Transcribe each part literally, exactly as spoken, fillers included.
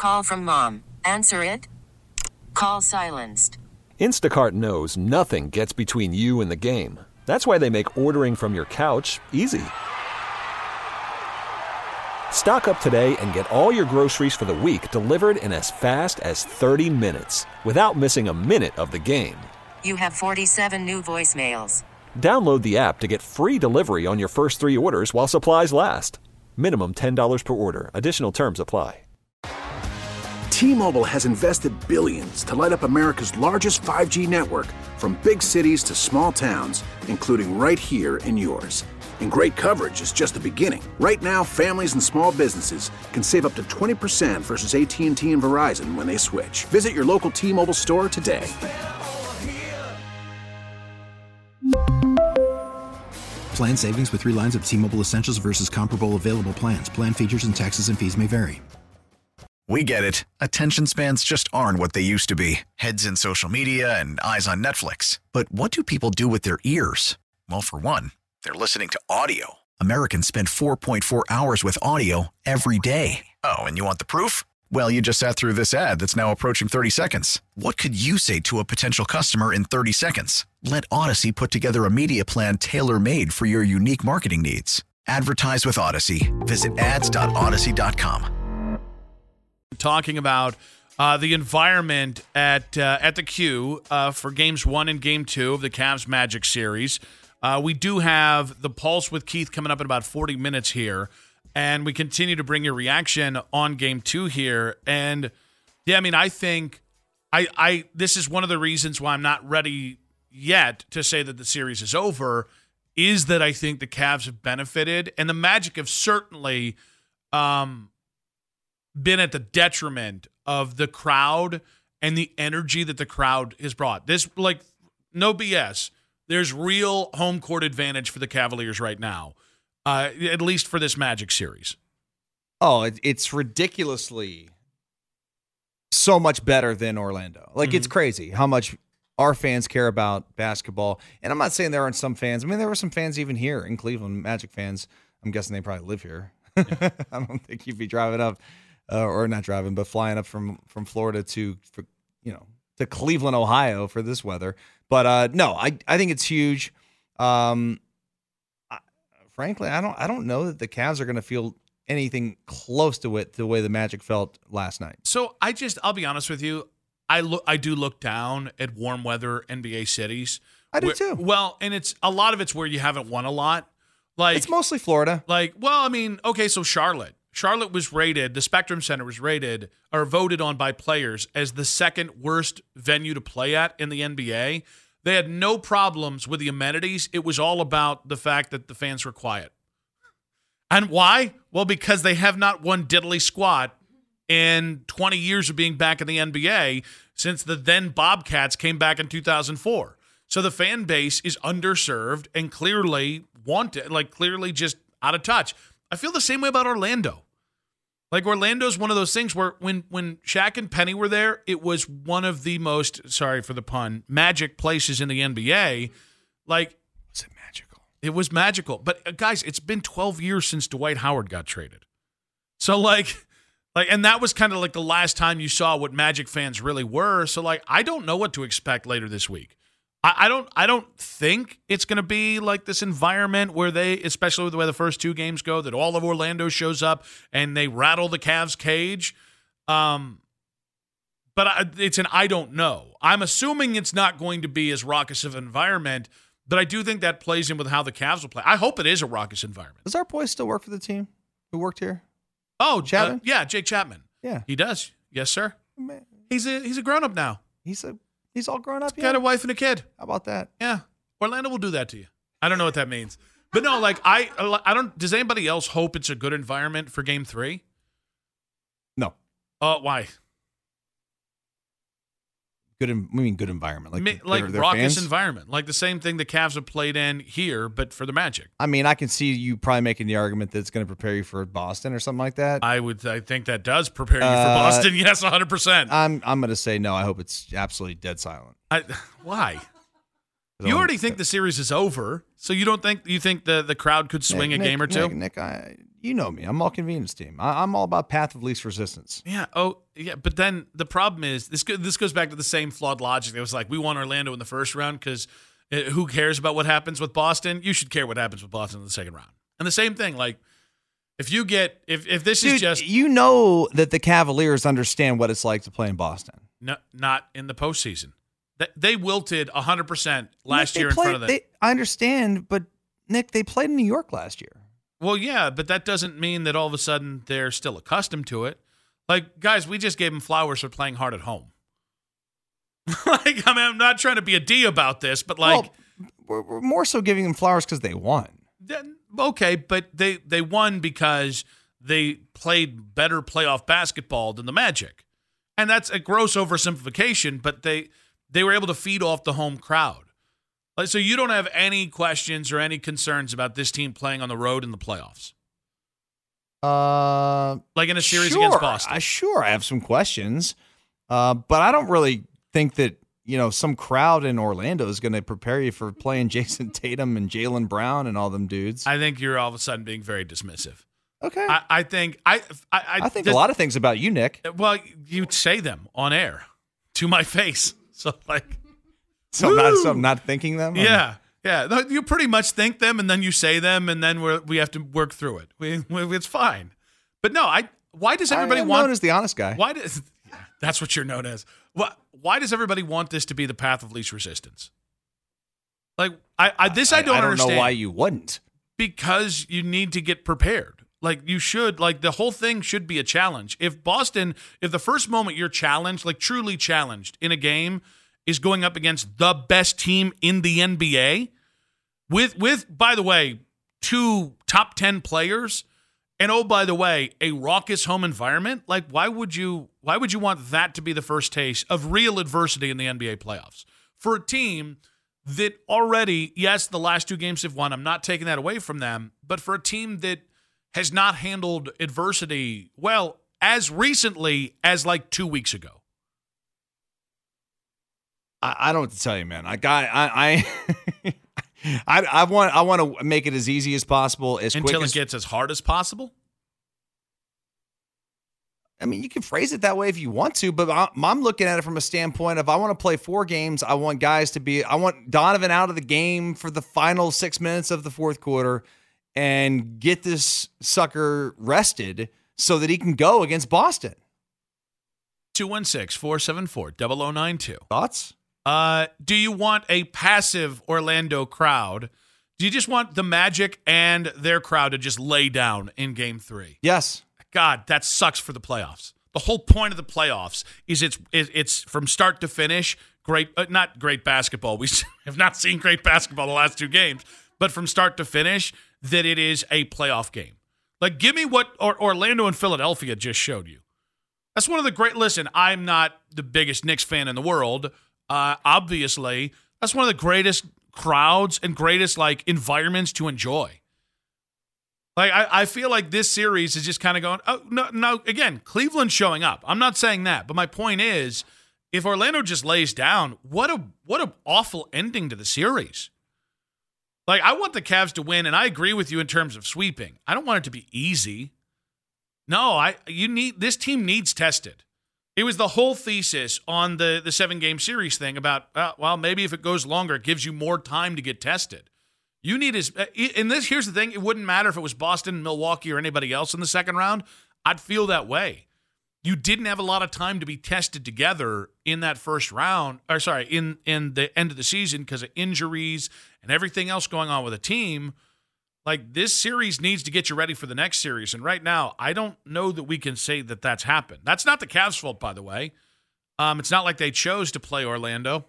Call from mom. Answer it. Call silenced. Instacart knows nothing gets between you and the game. That's why they make ordering from your couch easy. Stock up today and get all your groceries for the week delivered in as fast as thirty minutes without missing a minute of the game. You have forty-seven new voicemails. Download the app to get free delivery on your first three orders while supplies last. Minimum ten dollars per order. Additional terms apply. T-Mobile has invested billions to light up America's largest five G network, from big cities to small towns, including right here in yours. And great coverage is just the beginning. Right now, families and small businesses can save up to twenty percent versus A T and T and Verizon when they switch. Visit your local T-Mobile store today. Plan savings with three lines of T-Mobile Essentials versus comparable available plans. Plan features and taxes and fees may vary. We get it. Attention spans just aren't what they used to be. Heads in social media and eyes on Netflix. But what do people do with their ears? Well, for one, they're listening to audio. Americans spend four point four hours with audio every day. Oh, and you want the proof? Well, you just sat through this ad that's now approaching thirty seconds. What could you say to a potential customer in thirty seconds? Let Odyssey put together a media plan tailor-made for your unique marketing needs. Advertise with Odyssey. Visit ads dot odyssey dot com. Talking about uh, the environment at uh, at the Q uh, for games one and game two of the Cavs Magic series. Uh, we do have the Pulse with Keith coming up in about forty minutes here, and we continue to bring your reaction on game two here. And yeah, I mean, I think I I this is one of the reasons why I'm not ready yet to say that the series is over, is that I think the Cavs have benefited, and the Magic have certainly um. been at the detriment of the crowd and the energy that the crowd has brought. This, like, no B S. There's real home court advantage for the Cavaliers right now, uh, at least for this Magic series. Oh, it, it's ridiculously so much better than Orlando. Like, mm-hmm. It's crazy how much our fans care about basketball. And I'm not saying there aren't some fans. I mean, there were some fans even here in Cleveland, Magic fans. I'm guessing they probably live here. Yeah. I don't think you'd be driving up. Uh, or not driving, but flying up from, from Florida to, for, you know, to Cleveland, Ohio for this weather. But uh, no, I I think it's huge. Um, I, frankly, I don't I don't know that the Cavs are going to feel anything close to it the way the Magic felt last night. So I just I'll be honest with you, I look I do look down at warm weather N B A cities. I do where, too. Well, and it's a lot of it's where you haven't won a lot. Like it's mostly Florida. Like, well, I mean, okay, so Charlotte. Charlotte was rated, the Spectrum Center was rated or voted on by players as the second worst venue to play at in the N B A. They had no problems with the amenities. It was all about the fact that the fans were quiet. And why? Well, because they have not won diddly squat in twenty years of being back in the N B A since the then Bobcats came back in two thousand four. So the fan base is underserved and clearly wanted, like clearly just out of touch. I feel the same way about Orlando. Like, Orlando's one of those things where when when Shaq and Penny were there, it was one of the most, sorry for the pun, magic places in the N B A. Like, was it magical? It was magical. But, uh, guys, it's been twelve years since Dwight Howard got traded. So, like, like, and that was kind of like the last time you saw what Magic fans really were. So, like, I don't know what to expect later this week. I don't I don't think it's going to be like this environment where they, especially with the way the first two games go, that all of Orlando shows up and they rattle the Cavs' cage. Um, but I, it's an I don't know. I'm assuming it's not going to be as raucous of an environment, but I do think that plays in with how the Cavs will play. I hope it is a raucous environment. Does our boy still work for the team who worked here? Oh, Chapman? Uh, yeah, Jake Chapman. Yeah. He does. Yes, sir. Man. He's a he's a grown-up now. He's a He's all grown up. He's got a wife and a kid. How about that? Yeah. Orlando will do that to you. I don't know what that means. But no, like, I I don't, does anybody else hope it's a good environment for game three? No. Uh, why? Good, I mean, good environment. Like, Ma- their, like their raucous fans? environment. Like the same thing the Cavs have played in here, but for the Magic. I mean, I can see you probably making the argument that it's going to prepare you for Boston or something like that. I would, I think that does prepare you uh, for Boston. Yes, one hundred percent. I'm, I'm going to say no. I hope it's absolutely dead silent. I, why? You already think the series is over, so you don't think you think the, the crowd could swing Nick, a game or two? Nick, Nick I, You know me. I'm all convenience team. I, I'm all about path of least resistance. Yeah. Oh, yeah. But then the problem is this. Go, this goes back to the same flawed logic. It was like we want Orlando in the first round because who cares about what happens with Boston? You should care what happens with Boston in the second round. And the same thing, like if you get if if this Dude, is just you know that the Cavaliers understand what it's like to play in Boston. no, not in the postseason. They, they wilted one hundred percent last Nick, year in played, front of them. they, I understand, but Nick, they played in New York last year. Well, yeah, but that doesn't mean that all of a sudden they're still accustomed to it. Like, guys, we just gave them flowers for playing hard at home. Like, I mean, I'm not trying to be a D about this, but like, well, we're, we're more so giving them flowers because they won. Then, okay, but they, they won because they played better playoff basketball than the Magic. And that's a gross oversimplification, but they they were able to feed off the home crowd. Like, so you don't have any questions or any concerns about this team playing on the road in the playoffs? Uh, like in a series sure, against Boston? I, sure, I have some questions, uh, but I don't really think that, you know, some crowd in Orlando is going to prepare you for playing Jason Tatum and Jaylen Brown and all them dudes. I think you're all of a sudden being very dismissive. Okay. I, I think I I, I, I think this, a lot of things about you, Nick. Well, you say them on air to my face. So like So I'm not so I'm not thinking them? Yeah. Yeah. You pretty much think them and then you say them and then we we have to work through it. We, we it's fine. But no, I why does everybody I am want known as the honest guy. Why does yeah, that's what you're known as. Why why does everybody want this to be the path of least resistance? Like I, I this I, I don't I don't understand. know why you wouldn't. Because you need to get prepared. Like you should, like the whole thing should be a challenge. If Boston, if the first moment you're challenged, like truly challenged in a game is going up against the best team in the N B A with, with, by the way, two top ten players and oh, by the way, a raucous home environment, like why would you, why would you want that to be the first taste of real adversity in the N B A playoffs for a team that already, yes, the last two games they've won, I'm not taking that away from them, but for a team that has not handled adversity well as recently as like two weeks ago. I, I don't know what to tell you, man. I got I I I, I want I want to make it as easy as possible, as until quick it as, gets as hard as possible. I mean, you can phrase it that way if you want to, but I'm, I'm looking at it from a standpoint of I want to play four games. I want guys to be. I want Donovan out of the game for the final six minutes of the fourth quarter. And get this sucker rested so that he can go against Boston. two one six, four seven four, zero zero nine two. Thoughts? Uh, do you want a passive Orlando crowd? Do you just want the Magic and their crowd to just lay down in game three? Yes. God, that sucks for the playoffs. The whole point of the playoffs is it's it's from start to finish. Great, uh, not great basketball. We have not seen great basketball the last two games, but from start to finish, that it is a playoff game. Like, give me what or, Orlando and Philadelphia just showed you. That's one of the great, listen, I'm not the biggest Knicks fan in the world. Uh, obviously, that's one of the greatest crowds and greatest, like, environments to enjoy. Like, I, I feel like this series is just kind of going, oh, no, no, again, Cleveland's showing up. I'm not saying that, but my point is, if Orlando just lays down, what a what an awful ending to the series. Like, I want the Cavs to win, and I agree with you in terms of sweeping. I don't want it to be easy. No, I you need this team needs tested. It was the whole thesis on the, the seven-game series thing about, uh, well, maybe if it goes longer, it gives you more time to get tested. You need is and this here's the thing, it wouldn't matter if it was Boston, Milwaukee, or anybody else in the second round. I'd feel that way. You didn't have a lot of time to be tested together in that first round, or sorry, in, in the end of the season because of injuries and everything else going on with a team. Like, this series needs to get you ready for the next series. And right now, I don't know that we can say that that's happened. That's not the Cavs' fault, by the way. Um, it's not like they chose to play Orlando.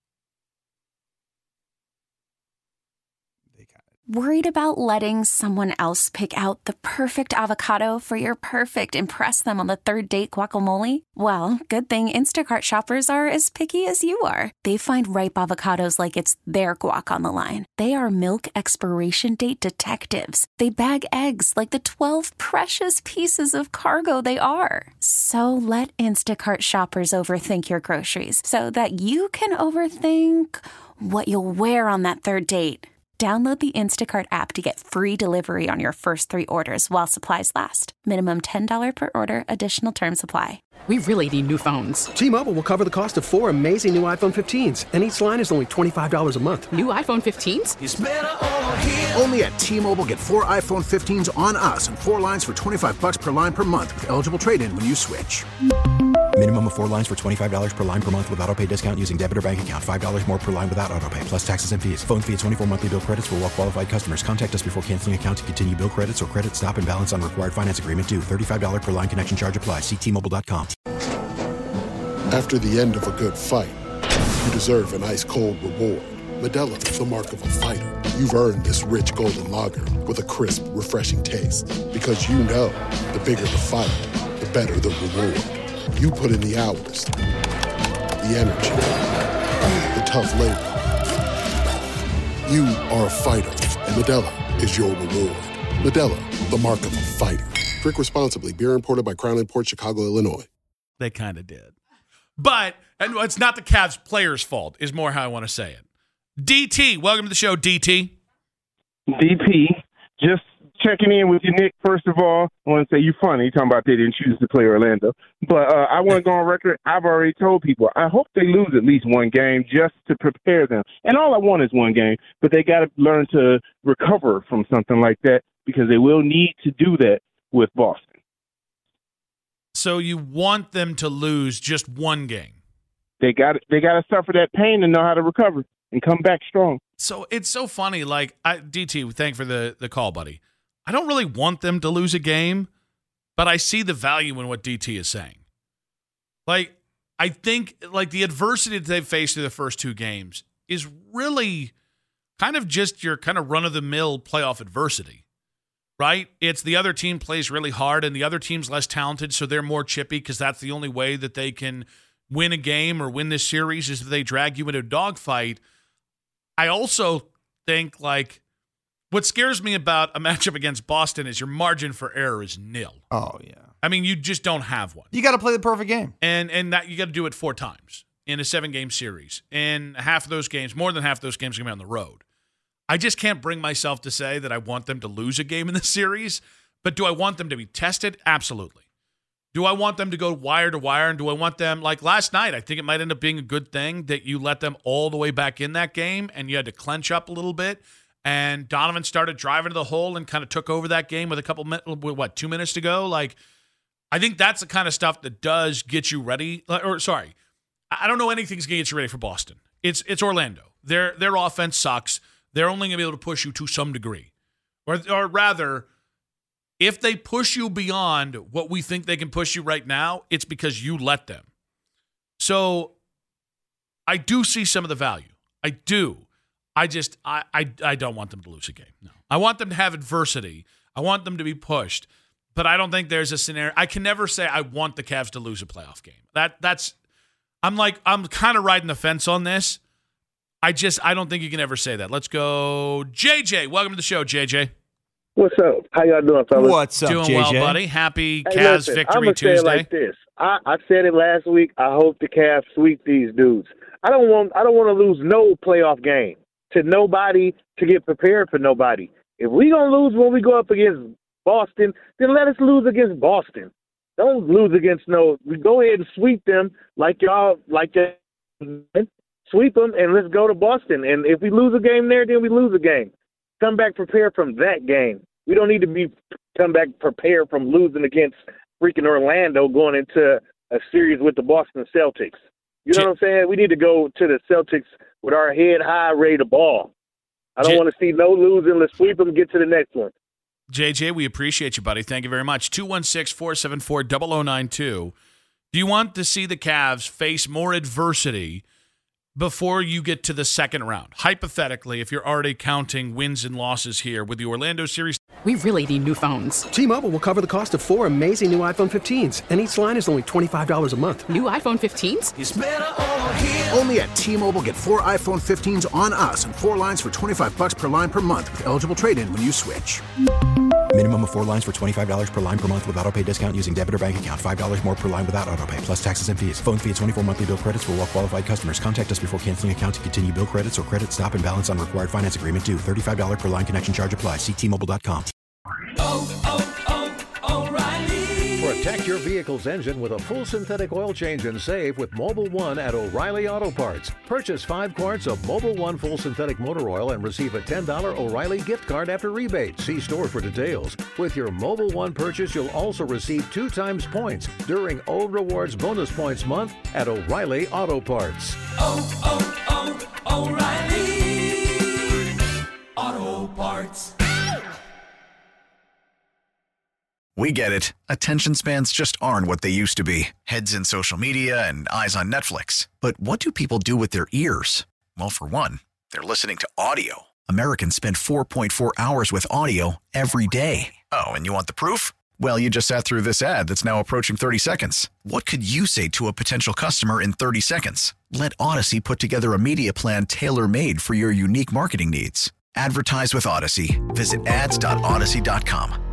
Worried about letting someone else pick out the perfect avocado for your perfect impress them on the third date guacamole? Well, good thing Instacart shoppers are as picky as you are. They find ripe avocados like it's their guac on the line. They are milk expiration date detectives. They bag eggs like the twelve precious pieces of cargo they are. So let Instacart shoppers overthink your groceries so that you can overthink what you'll wear on that third date. Download the Instacart app to get free delivery on your first three orders while supplies last. Minimum ten dollars per order. Additional terms apply. We really need new phones. T-Mobile will cover the cost of four amazing new iPhone fifteens, and each line is only twenty-five dollars a month. New iPhone fifteens? It's better over here. Only at T-Mobile, get four iPhone fifteens on us and four lines for twenty-five dollars per line per month with eligible trade-in when you switch. Minimum of four lines for twenty-five dollars per line per month with autopay discount using debit or bank account. five dollars more per line without autopay, plus taxes and fees. Phone fee at twenty-four monthly bill credits for well-qualified customers. Contact us before canceling account to continue bill credits or credit stop and balance on required finance agreement due. thirty-five dollars per line connection charge applies. See T Mobile dot com. After the end of a good fight, you deserve an ice-cold reward. Modelo is the mark of a fighter. You've earned this rich golden lager with a crisp, refreshing taste. Because you know, the bigger the fight, the better the reward. You put in the hours, the energy, the tough labor. You are a fighter, and Modelo is your reward. Modelo, the mark of a fighter. Drink responsibly. Beer imported by Crown Imports, Chicago, Illinois. They kind of did. But, and it's not the Cavs players' fault, is more how I want to say it. D T, welcome to the show, D T. D P, just checking in with you, Nick. First of all, I want to say you're funny. You're talking about they didn't choose to play Orlando. But uh, I want to go on record. I've already told people, I hope they lose at least one game just to prepare them. And all I want is one game, but they got to learn to recover from something like that because they will need to do that with Boston. So you want them to lose just one game? They got they got to suffer that pain and know how to recover and come back strong. So it's so funny. Like, I, D T, thank you for the, the call, buddy. I don't really want them to lose a game, but I see the value in what D T is saying. Like, I think, like, the adversity that they've faced through the first two games is really kind of just your kind of run-of-the-mill playoff adversity. Right? It's the other team plays really hard and the other team's less talented, so they're more chippy because that's the only way that they can win a game or win this series is if they drag you into a dogfight. I also think, like, what scares me about a matchup against Boston is your margin for error is nil. Oh, yeah. I mean, you just don't have one. You got to play the perfect game. And and that you got to do it four times in a seven-game series. And half of those games, more than half of those games are going to be on the road. I just can't bring myself to say that I want them to lose a game in the series, but do I want them to be tested? Absolutely. Do I want them to go wire to wire, and do I want them, like last night, I think it might end up being a good thing that you let them all the way back in that game and you had to clench up a little bit, and Donovan started driving to the hole and kind of took over that game with a couple, what, two minutes to go? Like, I think that's the kind of stuff that does get you ready, or sorry, I don't know anything's going to get you ready for Boston. It's it's Orlando. Their, their offense sucks. They're only going to be able to push you to some degree. Or, or rather, if they push you beyond what we think they can push you right now, it's because you let them. So I do see some of the value. I do. I just, I, I, I don't want them to lose a game. No. I want them to have adversity. I want them to be pushed. But I don't think there's a scenario. I can never say I want the Cavs to lose a playoff game. That That's, I'm like, I'm kind of riding the fence on this. I just, I don't think you can ever say that. Let's go. J J, welcome to the show, J J. What's up? How y'all doing, fellas? What's up, doing J J? Well, buddy. Happy hey, Cavs listen, victory I'm gonna Tuesday. Say it like this. I, I said it last week. I hope the Cavs sweep these dudes. I don't want, I don't want to lose no playoff game to nobody to get prepared for nobody. If we gonna lose when we go up against Boston, then let us lose against Boston. Don't lose against no. We go ahead and sweep them like y'all, like y'all. Sweep them, and let's go to Boston. And if we lose a game there, then we lose a game. Come back prepared from that game. We don't need to be come back prepared from losing against freaking Orlando going into a series with the Boston Celtics. You know J- what I'm saying? We need to go to the Celtics with our head high, ready to ball. I don't J- want to see no losing. Let's sweep them and get to the next one. J J, we appreciate you, buddy. Thank you very much. two one six, four seven four, zero zero nine two. Do you want to see the Cavs face more adversity before you get to the second round? Hypothetically, if you're already counting wins and losses here with the Orlando series. We really need new phones. T-Mobile will cover the cost of four amazing new iPhone fifteens, and each line is only twenty-five dollars a month. New iPhone fifteens? It's better over here. Only at T-Mobile, get four iPhone fifteens on us and four lines for twenty-five dollars per line per month with eligible trade-in when you switch. Minimum of four lines for twenty-five dollars per line per month with auto pay discount using debit or bank account. five dollars more per line without auto pay, plus taxes and fees. Phone fee at twenty-four monthly bill credits for well qualified customers. Contact us before canceling account to continue bill credits or credit stop and balance on required finance agreement due. thirty-five dollars per line connection charge applies. See T Mobile dot com. Oh, oh, oh, O'Reilly. Protect your vehicle's engine with a full synthetic oil change and save with Mobile One at O'Reilly Auto Parts. Purchase five quarts of Mobile One full synthetic motor oil and receive a ten dollars O'Reilly gift card after rebate. See store for details. With your Mobile One purchase, you'll also receive two times points during O Rewards Bonus Points Month at O'Reilly Auto Parts. Oh, oh, oh, O'Reilly Auto Parts. We get it. Attention spans just aren't what they used to be. Heads in social media and eyes on Netflix. But what do people do with their ears? Well, for one, they're listening to audio. Americans spend four point four hours with audio every day. Oh, and you want the proof? Well, you just sat through this ad that's now approaching thirty seconds. What could you say to a potential customer in thirty seconds? Let Odyssey put together a media plan tailor-made for your unique marketing needs. Advertise with Odyssey. Visit ads dot odyssey dot com.